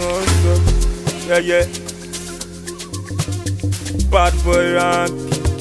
wọ́n sọ. Yeah. Bad boy rank.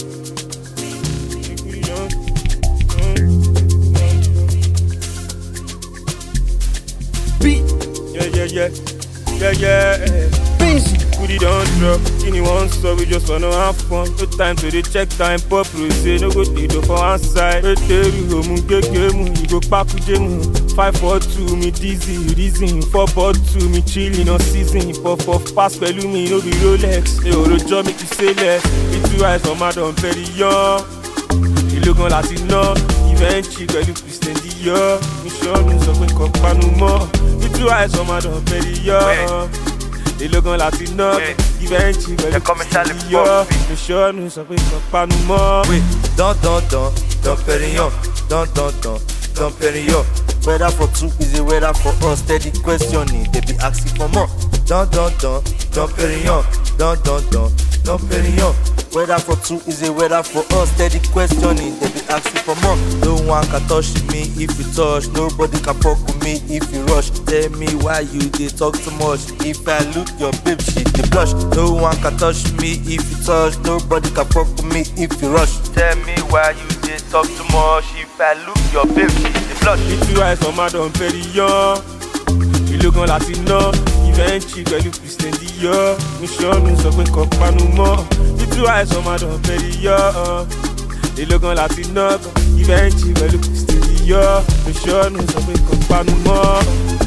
Beat. Yeah. Busy. Goody don't drop, kini one so we just wanna have fun. No time to dey check time, pop say no go dey do for one side. Eteru homu gegemu, you go pakujemu. 542 me dizzy, reason 442 me chilling on season. Puff pass pẹ̀lú mi no be Rolex. Hey, Orojo make you say less. Little eyes on madam very young. Ìlógan láti ná, ìfẹ́ǹtì pẹ̀lú Christian Dior. Mísọ́nù sọ pé kò panu mọ́. Little eyes on madam very young. Ìlógan láti ná, ìfẹ́ǹtì pẹ̀lú Christian Dior. Mísọ́nù sọ pé kò panu mọ́. Wait, don't Perignon, don't Perignon. Weather for two is a weather for us. Steady questioning, they be asking for more. Don't Perignon, don't Perignon. Weather for two is a weather for us. Steady questioning, they be asking for more. No one can touch me if you touch. Nobody can fuck with me if you rush. Tell me why you dey talk too much. If I look your babe, she dey blush. No one can touch me if you touch. Nobody can fuck with me if you rush. Tell me why you dey talk too much. If I look your babe, she dey blush. Little eyes on madam very young. Ìlógan láti ná, ìfẹ́ǹtì pẹ̀lú Christian Dior. Mísọ́nù sọ pé kò panu mọ́. Little eyes on madam very young. Ìlógan láti ná, ìfẹ́ǹtì pẹ̀lú Christian Dior. Mísọ́nù sọ pé kò panu mọ́.